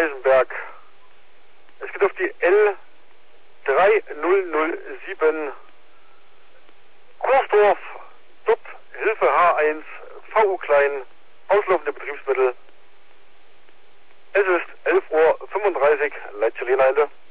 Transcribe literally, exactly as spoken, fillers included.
Eisenberg. Es geht auf die L drei null null sieben Kursdorf, dort Hilfe H eins, V U klein, auslaufende Betriebsmittel. Es ist elf Uhr fünfunddreißig, Leitstelle Ende.